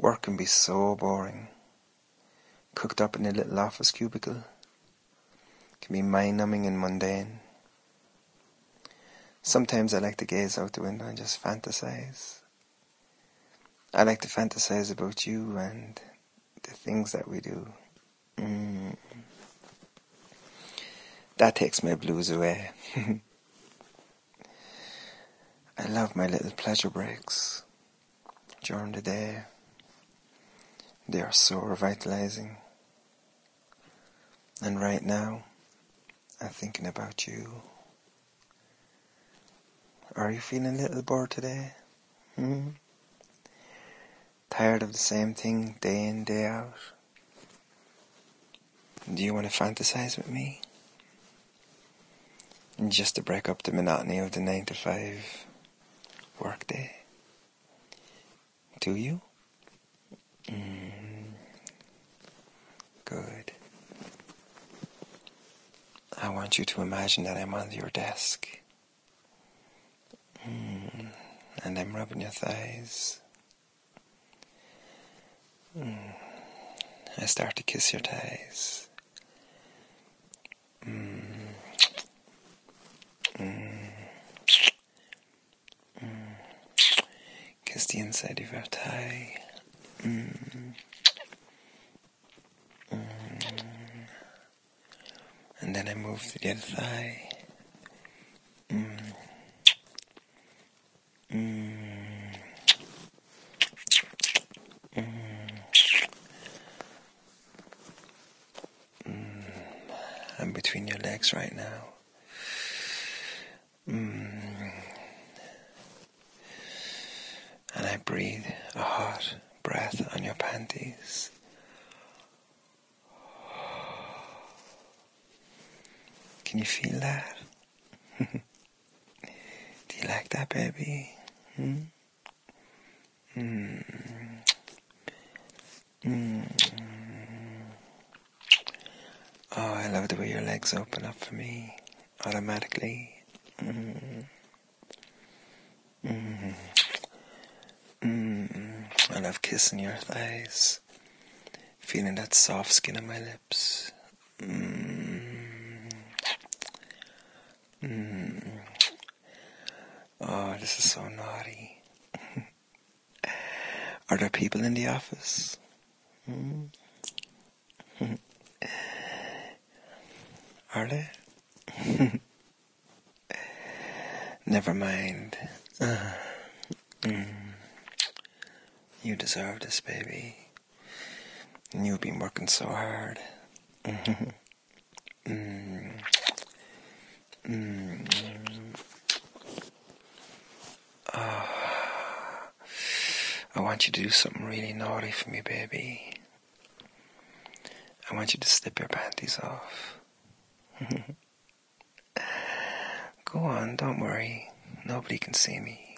Work can be so boring. Cooked up in a little office cubicle. Can be mind-numbing and mundane. Sometimes I like to gaze out the window and just fantasize. I like to fantasize about you and the things that we do. That takes my blues away. I love my little pleasure breaks during the day. They are so revitalizing. And right now, I'm thinking about you. Are you feeling a little bored today? Tired of the same thing day in, day out? Do you want to fantasize with me? Just to break up the monotony of the 9 to 5 workday? Do you? Good. I want you to imagine that I'm on your desk. And I'm rubbing your thighs. I start to kiss your thighs. Kiss the inside of your thigh. And then I move to the other thigh. I'm between your legs right now. And I breathe a hot breath on your panties. Can you feel that? Do you like that, baby? Oh, I love the way your legs open up for me automatically. I love kissing your thighs, feeling that soft skin on my lips. Oh, this is so naughty. Are there people in the office? Are there? Never mind. You deserve this, baby. And you've been working so hard. I want you to do something really naughty for me, baby. I want you to slip your panties off. Go on, don't worry. Nobody can see me.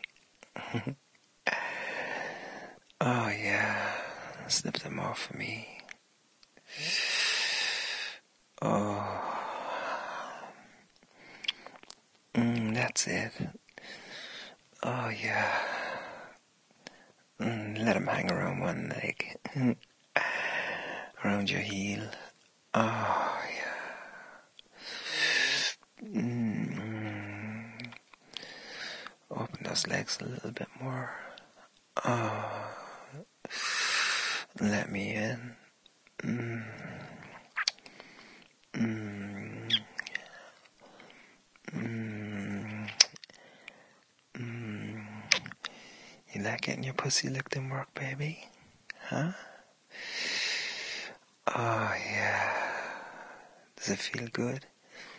Oh yeah, slip them off for me. Oh, that's it. Oh yeah. Let them hang around one leg. Around your heel. Oh yeah. Open those legs a little bit more. Oh, let me in. You like getting your pussy licked in work, baby? Huh? Oh yeah. Does it feel good?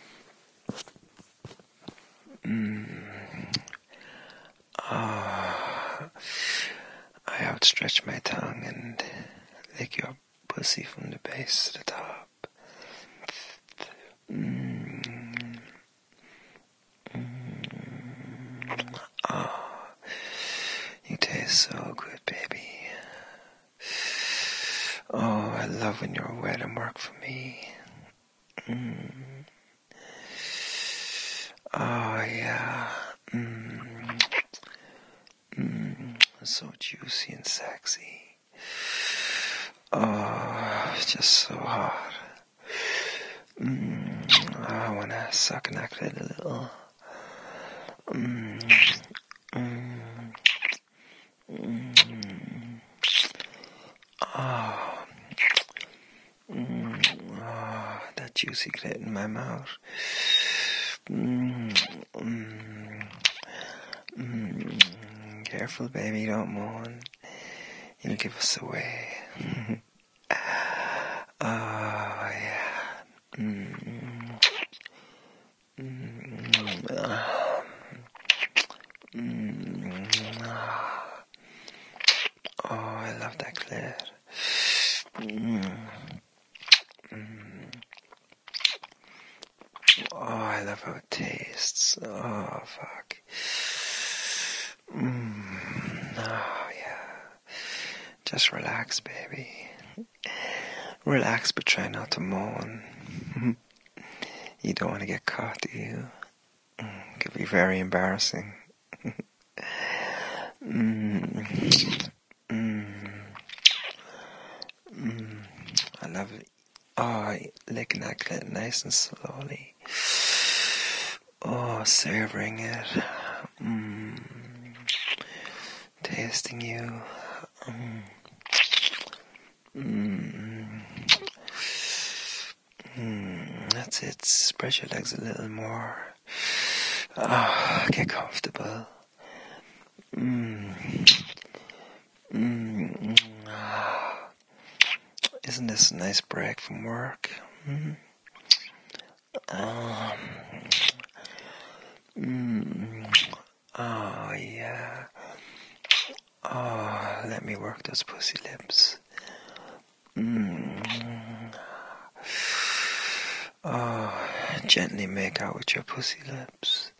Oh, I outstretch my tongue and lick your pussy from the base to the top. Oh, you taste so good, baby. Oh, I love when you're wet and work for me. Oh, yeah. So juicy and sexy. Oh, it's just so hot. I want to suck and act a little. Oh, that juicy clit in my mouth. Careful, baby, don't moan. You'll give us away. Oh, yeah. Oh, I love that clit. Oh, I love how it tastes. Oh, fuck. Oh, yeah. Just relax, baby. Relax, but try not to moan. You don't want to get caught, do you? It could be very embarrassing. I love it. Oh, licking that clit nice and slowly. Oh, savoring it. Tasting you. That's it. Spread your legs a little more. Get comfortable. Isn't this a nice break from work? Oh, yeah. Oh, let me work those pussy lips. Oh, gently make out with your pussy lips.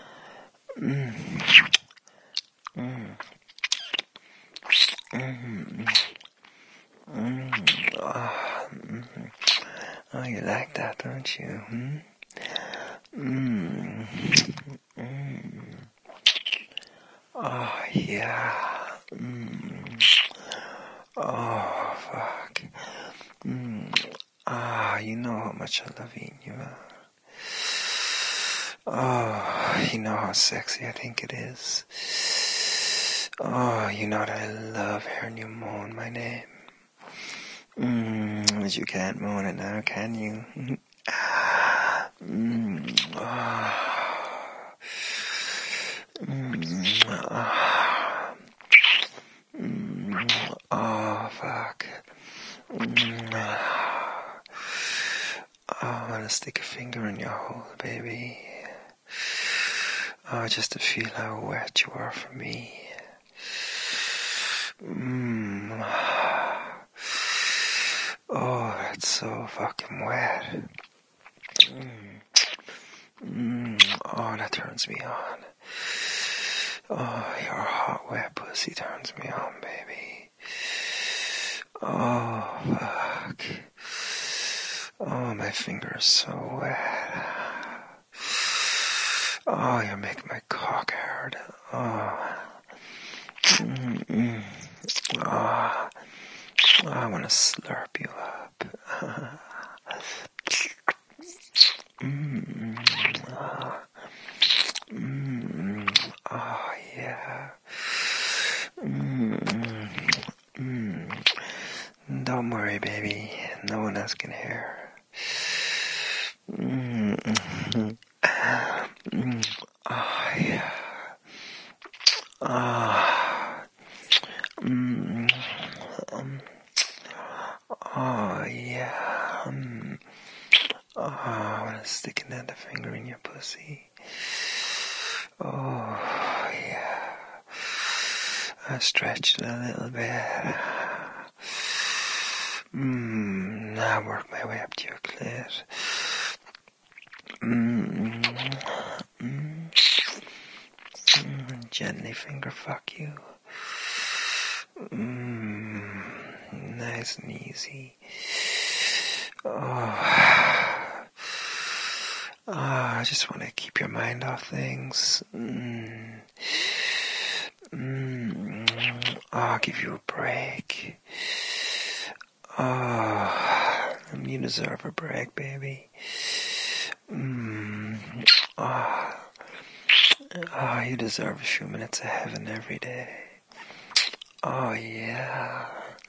Oh, you like that, don't you? Oh, yeah. Oh, fuck. You know how much I love eating you out. Oh, you know how sexy I think it is. Oh, you know that I love hearing you moan my name. But you can't moan it now, can you? Oh, fuck. I want to stick a finger in your hole, baby. Oh, just to feel how wet you are for me. Oh, that's so fucking wet. Oh, that turns me on. Oh, your hot, wet pussy turns me on, baby. Oh, fuck. Oh, my finger's so wet. Oh, you're making my cock hard. Oh. Oh. I want to slurp you up. Oh, yeah. Don't worry, baby. No one else can hear. Oh, yeah. Oh, yeah. I want to stick another finger in your pussy. Oh, yeah. I stretch it a little bit. Now work my way up to your clit. Gently finger fuck you. Nice and easy. I just want to keep your mind off things. I'll give you a break. Oh, you deserve a break, baby. You deserve a few minutes of heaven every day. Oh, yeah.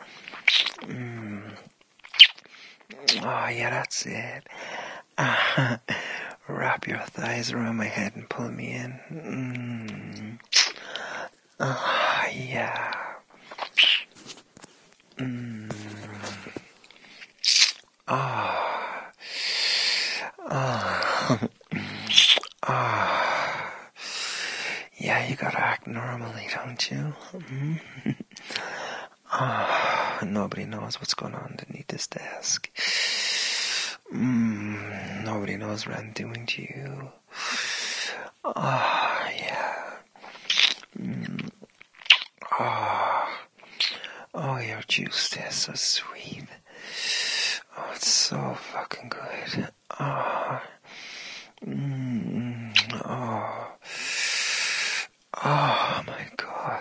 Oh, yeah, that's it. Wrap your thighs around my head and pull me in. Oh, yeah. Oh. Oh. Oh. Yeah, you gotta act normally, don't you? Oh, nobody knows what's going on underneath this desk. Nobody knows what I'm doing to you. Oh, yeah. Oh, your juice tastes so sweet. Oh, it's so fucking good. Oh. Oh. Oh, my God.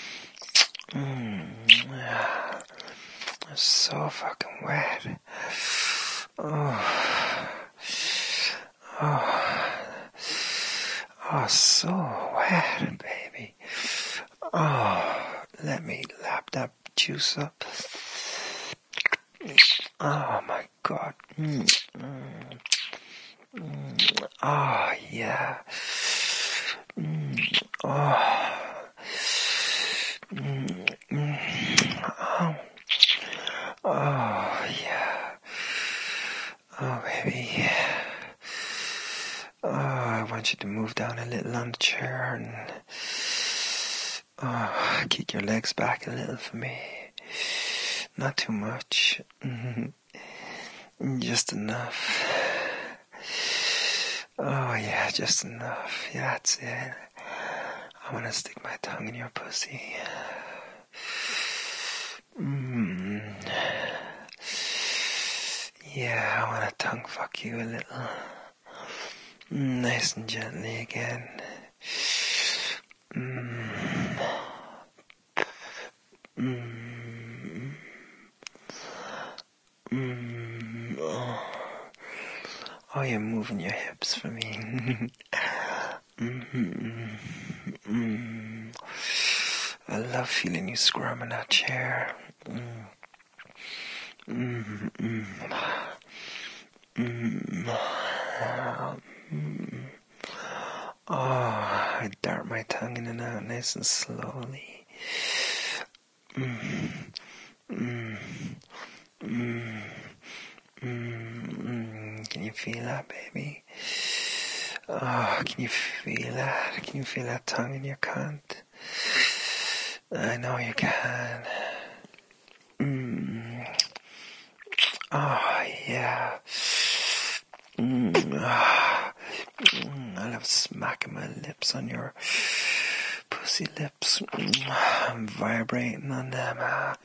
It's so fucking wet. Oh. Oh. Oh, so wet, baby. Oh, let me lap that juice up. Oh, my God. Oh, yeah. Oh. Oh, yeah. Oh, baby. Oh, I want you to move down a little on the chair and kick your legs back a little for me. Not too much. Just enough. Oh, yeah, just enough. Yeah, that's it. I want to stick my tongue in your pussy. Yeah, I want to tongue fuck you a little. Nice and gently again. Oh, you're moving your hips for me. I love feeling you squirm in that chair. Oh, I dart my tongue in and out nice and slowly. Can you feel that, baby? Oh, can you feel that? Can you feel that tongue in your cunt? I know you can. Oh, yeah. I love smacking my lips on your pussy lips. I'm vibrating on them.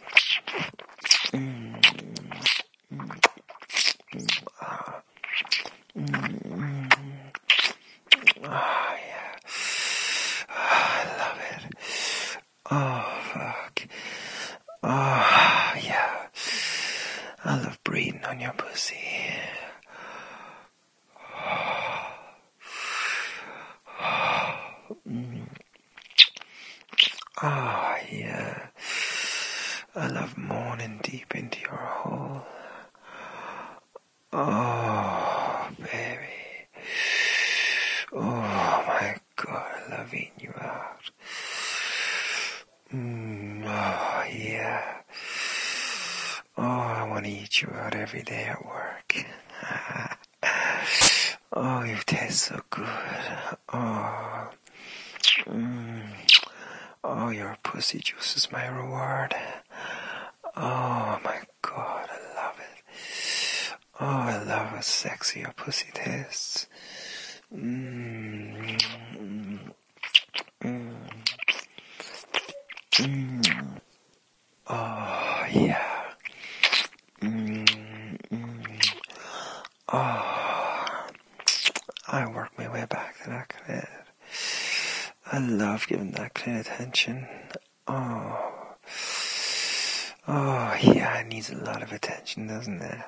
Oh, yeah. I love it. Oh, fuck. Oh, yeah. I love breathing on your pussy. Oh, yeah. I love moaning deep into your hole. Oh, baby. Oh, my God, I love eating you out. Oh, yeah. Oh, I want to eat you out every day at work. Oh, you taste so good. Oh. Oh, your pussy juice is my reward. Oh, my God, I love it. Oh, I love how sexy your pussy tastes. Oh, yeah. Oh, I work my way back to that clit. I love giving that clit attention. Oh, Oh, yeah, it needs a lot of attention, doesn't it?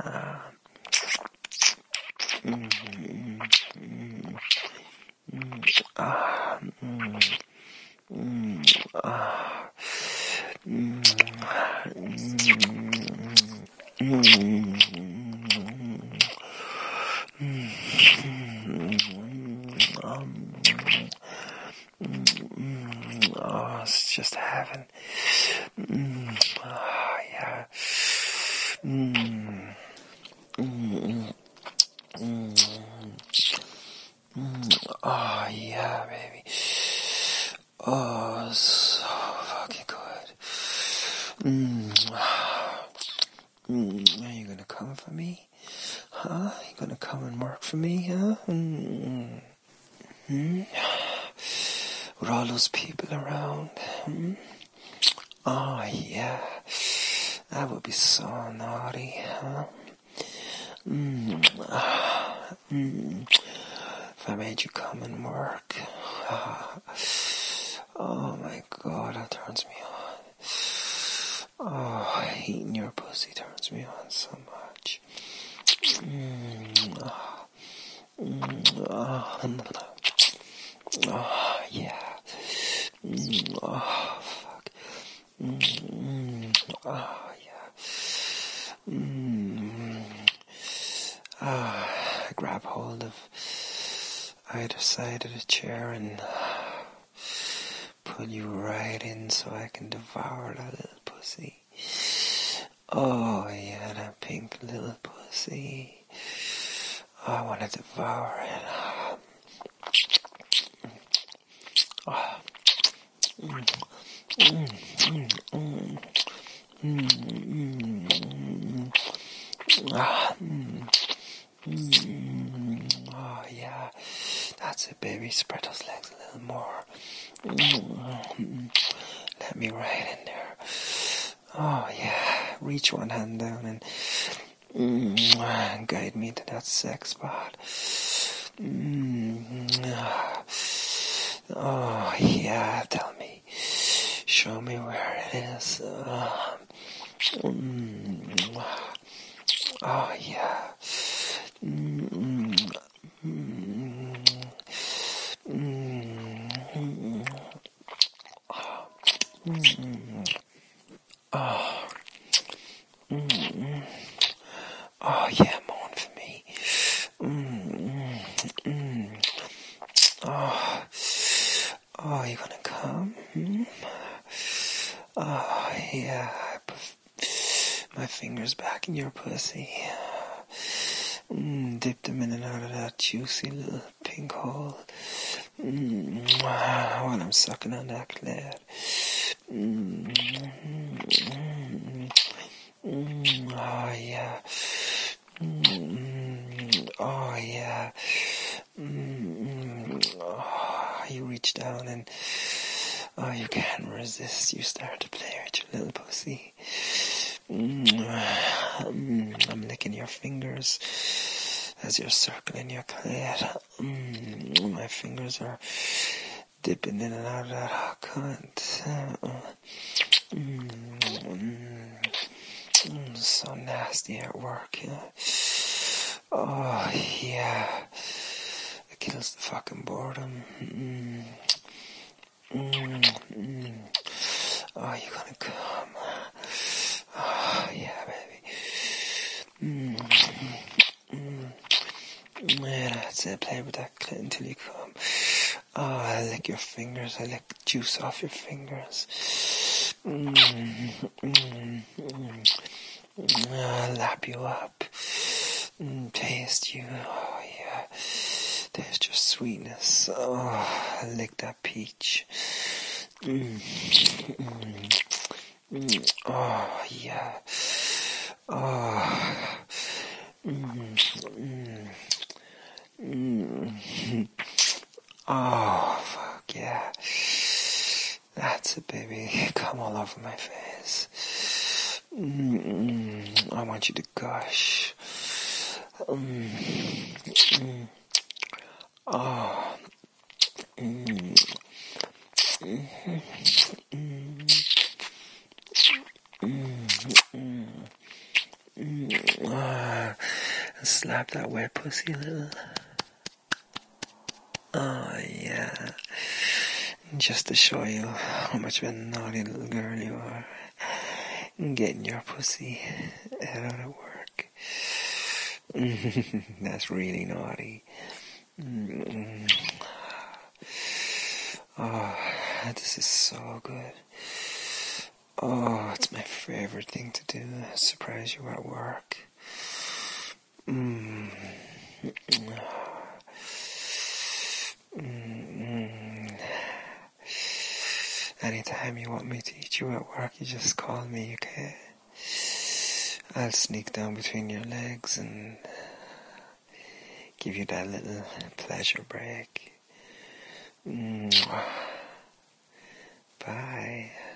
Mm, mm, mm, ah, mm, mm, ah, mm, mm, oh, it's just heaven. Oh, yeah. Mm, mm, oh, yeah, baby. Oh, so fucking good. Are you gonna come for me? Huh? You gonna come and work for me, huh? With all those people around? Oh, yeah. That would be so naughty, huh? If I made you come and work. Oh my God, that turns me on. Oh, eating your pussy turns me on so much. Oh, yeah. Oh, fuck. Oh, yeah. I grab hold of either side of the chair and pull you right in so I can devour that little pussy. Oh, yeah, that pink little pussy. Oh, I want to devour it. Oh. Oh, yeah. That's it, baby. Spread those legs a little more. Let me right in there. Oh, yeah. Reach one hand down and guide me to that sex spot. Oh, yeah. Tell me. Show me where it is. Oh, yeah. Oh, yeah, moan for me. Oh, you gonna come? Oh, yeah. I put my fingers back in your pussy. Dip them in and out of that juicy little pink hole. While I'm sucking on that clit. Oh, yeah. Oh, yeah. Oh, you reach down and you can't resist. You start to play with your little pussy. I'm licking your fingers as you're circling your clit. My fingers are dipping in and out of that hot cunt. So nasty at work. Oh, yeah. It kills the fucking boredom. Oh, you gonna come? Oh, yeah, baby. Yeah, that's it. Play with that clit until you come. Oh, I lick your fingers. I lick the juice off your fingers. I'll lap you up. Taste you. Oh, yeah. Taste your sweetness. Oh, I lick that peach. Oh, yeah. Oh. Oh, fuck yeah. That's it, baby. Come all over my face. I want you to gush. Oh. Slap that wet pussy a little. Oh, yeah. Just to show you how much of a naughty little girl you are. Getting your pussy out of work. That's really naughty. Oh, this is so good. Oh, it's my favorite thing to do. Surprise you at work. Anytime you want me to eat you at work, you just call me, okay? I'll sneak down between your legs and give you that little pleasure break. Bye.